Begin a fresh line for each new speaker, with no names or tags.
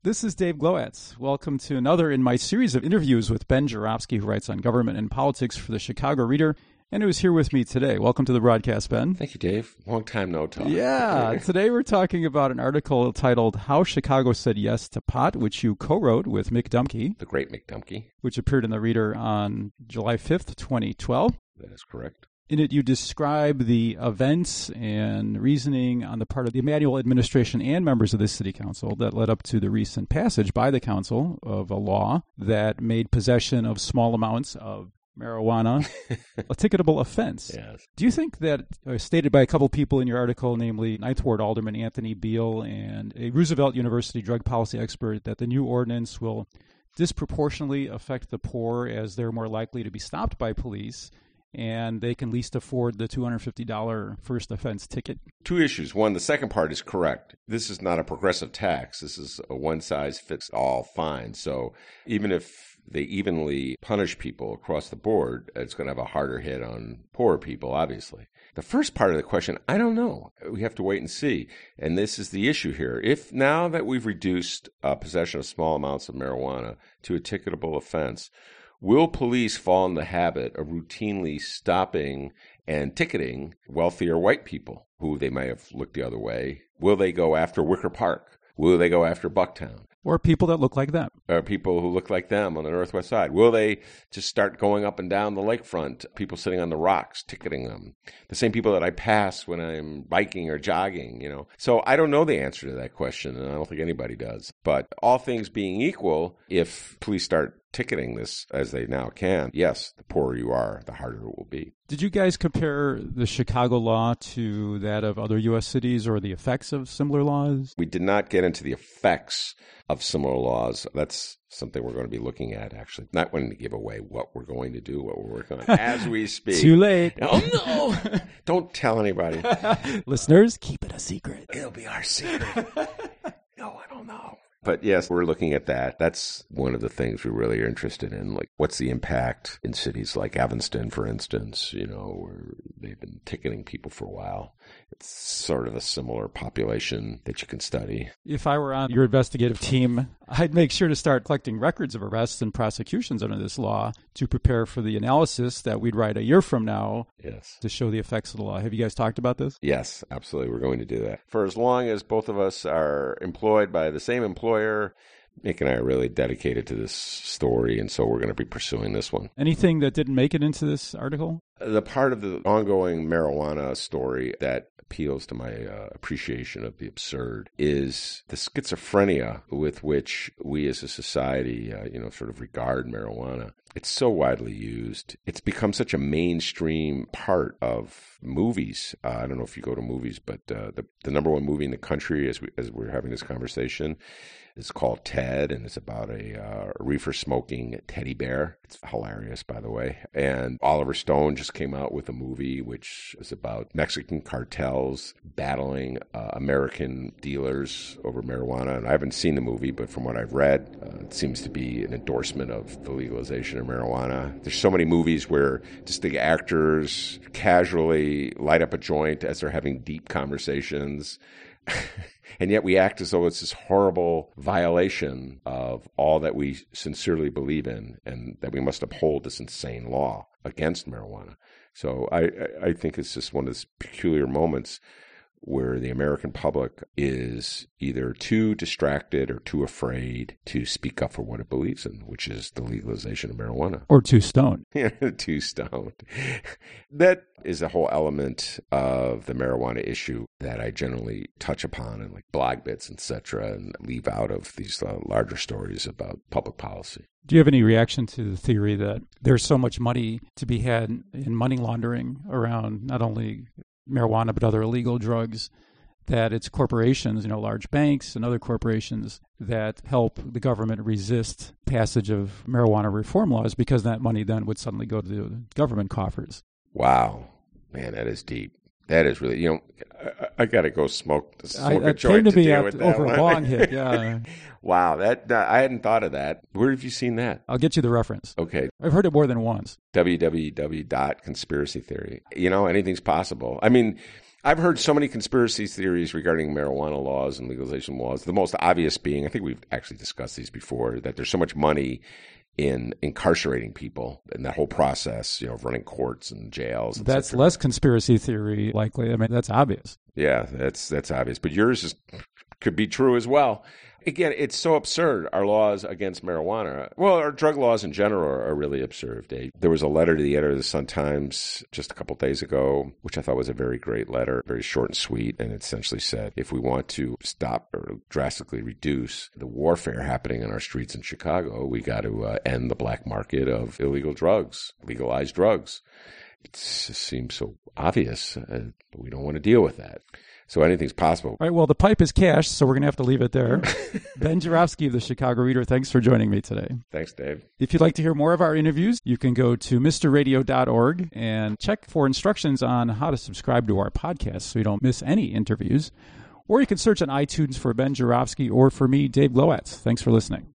This is Dave Glowacz. Welcome to another in my series of interviews with Ben Joravsky, who writes on government and politics for the Chicago Reader, and who's here with me today. Welcome to the broadcast, Ben.
Thank you, Dave. Long time no talk.
Yeah. Today we're talking about an article titled How Chicago Said Yes to Pot, which you co-wrote with Mick Dumke.
The great Mick Dumke.
Which appeared in the Reader on July 5th, 2012.
That is correct.
In it, you describe the events and reasoning on the part of the Emanuel administration and members of the city council that led up to the recent passage by the council of a law that made possession of small amounts of marijuana a ticketable offense.
Yes.
Do you think that, stated by a couple people in your article, namely Ninth Ward Alderman Anthony Beal and a Roosevelt University drug policy expert, that the new ordinance will disproportionately affect the poor as they're more likely to be stopped by police and they can least afford the $250 first offense ticket?
Two issues. One, the second part is correct. This is not a progressive tax. This is a one-size-fits-all fine. So even if they evenly punish people across the board, it's going to have a harder hit on poor people, obviously. The first part of the question, I don't know. We have to wait and see. And this is the issue here. If now that we've reduced possession of small amounts of marijuana to a ticketable offense, will police fall in the habit of routinely stopping and ticketing wealthier white people who they may have looked the other way? Will they go after Wicker Park? Will they go after Bucktown?
Or people that look like them.
Or people who look like them on the Northwest Side. Will they just start going up and down the lakefront, people sitting on the rocks, ticketing them? The same people that I pass when I'm biking or jogging, So I don't know the answer to that question, and I don't think anybody does. But all things being equal, if police start ticketing this as they now can, yes, the poorer you are, the harder it will be.
Did you guys compare the Chicago law to that of other U.S. cities or the effects of similar laws?
We did not get into the effects of similar laws. That's something we're going to be looking at, actually. Not wanting to give away what we're going to do, what we're working on as we speak.
Too late.
Oh, no. Don't tell anybody.
Listeners, keep it a secret.
It'll be our secret. No, I don't know. But yes, we're looking at that. That's one of the things we really are interested in. Like, what's the impact in cities like Evanston, for instance, where they've been ticketing people for a while. It's sort of a similar population that you can study.
If I were on your investigative team, I'd make sure to start collecting records of arrests and prosecutions under this law to prepare for the analysis that we'd write a year from now.
Yes.
To show the effects of the law. Have you guys talked about this?
Yes, absolutely. We're going to do that. For as long as both of us are employed by the same employer, Nick and I are really dedicated to this story, and so we're going to be pursuing this one.
Anything that didn't make it into this article?
The part of the ongoing marijuana story that appeals to my appreciation of the absurd is the schizophrenia with which we as a society, sort of regard marijuana. It's so widely used. It's become such a mainstream part of movies. I don't know if you go to movies, but the number one movie in the country as we're having this conversation is called Ted, and it's about a reefer-smoking teddy bear. It's hilarious, by the way. And Oliver Stone just came out with a movie which is about Mexican cartels battling American dealers over marijuana. And I haven't seen the movie, but from what I've read, it seems to be an endorsement of the legalization of marijuana. There's so many movies where just the actors casually light up a joint as they're having deep conversations. And yet we act as though it's this horrible violation of all that we sincerely believe in, and that we must uphold this insane law against marijuana. So I think it's just one of those peculiar moments where the American public is either too distracted or too afraid to speak up for what it believes in, which is the legalization of marijuana.
Or too stoned.
Too stoned. That is a whole element of the marijuana issue that I generally touch upon in like blog bits, etc., and leave out of these larger stories about public policy.
Do you have any reaction to the theory that there's so much money to be had in money laundering around not only marijuana but other illegal drugs, that it's corporations, large banks and other corporations that help the government resist passage of marijuana reform laws, because that money then would suddenly go to the government coffers?
Wow. Man, that is deep. That is really, I got to go smoke a joint
came to me
deal with that
over
one.
a long hit, yeah.
Wow, I hadn't thought of that. Where have you seen that?
I'll get you the reference.
Okay.
I've heard it more than once.
www.conspiracy theory. Anything's possible. I mean, I've heard so many conspiracy theories regarding marijuana laws and legalization laws. The most obvious being, I think we've actually discussed these before, that there's so much money in incarcerating people and that whole process, of running courts and jails.
That's less conspiracy theory likely. I mean, that's obvious.
Yeah, that's obvious. But yours could be true as well. Again, it's so absurd, our laws against marijuana. Well, our drug laws in general are really absurd, Dave. There was a letter to the editor of the Sun-Times just a couple of days ago, which I thought was a very great letter, very short and sweet, and it essentially said, if we want to stop or drastically reduce the warfare happening in our streets in Chicago, we got to end the black market of illegal drugs, legalized drugs. It seems so obvious, but we don't want to deal with that. So anything's possible.
All right, well, the pipe is cashed, so we're going to have to leave it there. Ben Joravsky of the Chicago Reader, thanks for joining me today.
Thanks, Dave.
If you'd like to hear more of our interviews, you can go to mrradio.org and check for instructions on how to subscribe to our podcast so you don't miss any interviews. Or you can search on iTunes for Ben Joravsky or for me, Dave Glowacz. Thanks for listening.